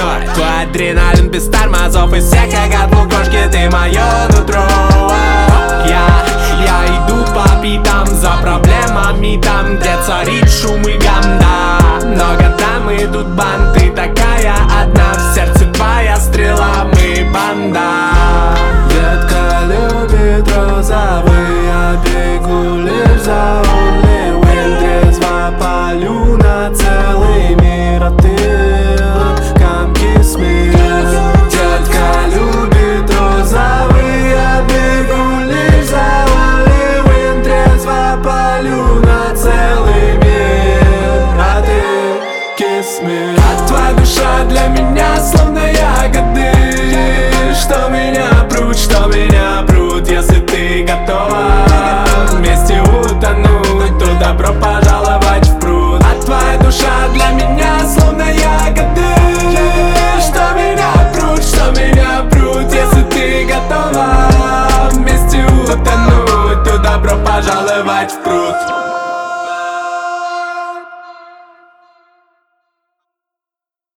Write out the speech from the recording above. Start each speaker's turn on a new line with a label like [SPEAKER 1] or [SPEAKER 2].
[SPEAKER 1] Твой адреналин без тормозов, из всех как от лукошки, ты мое нутро. Я иду по пятам за проблемами там, где царит шум и гам, да. Но годам идут банты, такая